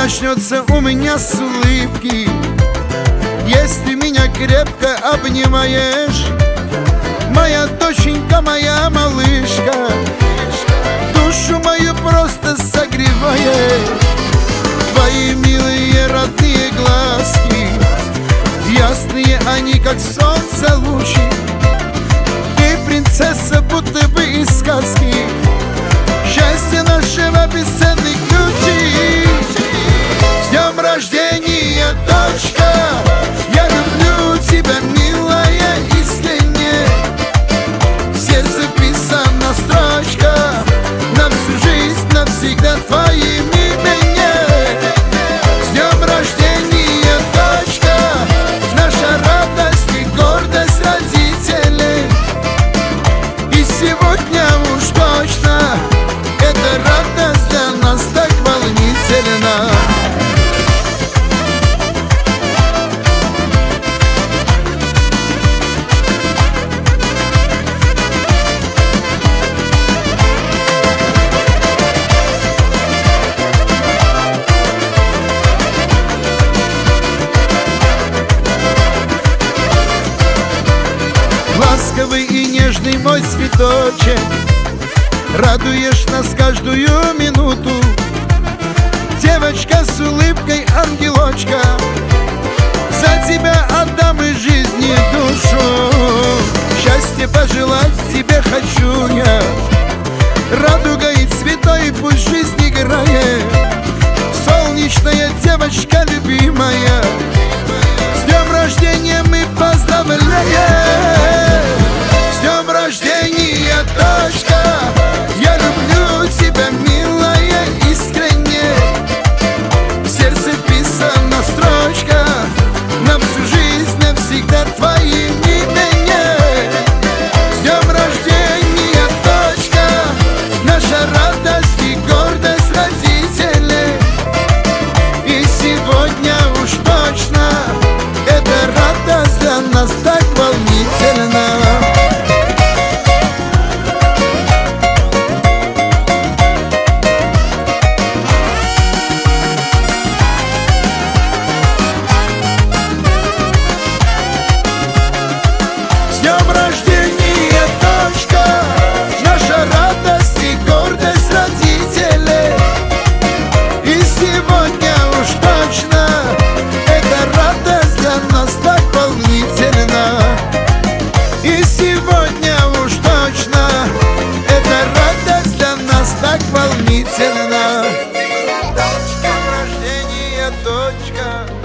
начнется у меня с улыбки, если меня крепко обнимаешь. Моя доченька, моя малышка, душу мою просто согревает. Твои милые родные глазки, ясные они, как солнце лучи. Ты принцесса, будто бы из сказки, счастье нашего бесценных ключи. С днем рождения, дочка, я люблю тебя, милая, искренне. В сердце писана строчка, на всю жизнь, навсегда твоим именем. С днем рождения, дочка, наша радость и гордость родителей. И сегодня уж точно эта радость для нас так волнительна. Ласковый и нежный мой цветочек, радуешь нас каждую минуту. Девочка с улыбкой, ангелочка, за тебя отдам и жизни душу. Счастье пожелать тебе хочу я, радугой цветой пусть жизнь играет. Солнечная девочка любимая, с днем рождения мы поздравляем. С днем рождения, дочка, я люблю тебя, милая, искренне. В сердце писана строчка, на всю жизнь, навсегда твоим именем. С днем рождения, дочка, наша радость и гордость родителей. И сегодня уж точно эта радость для нас так волнительна. С днем рождения, дочка, наша радость и гордость родителей. И сегодня уж точно эта радость для нас так волнительна. И сегодня уж точно эта радость для нас так волнительна. С днем рождения, дочка.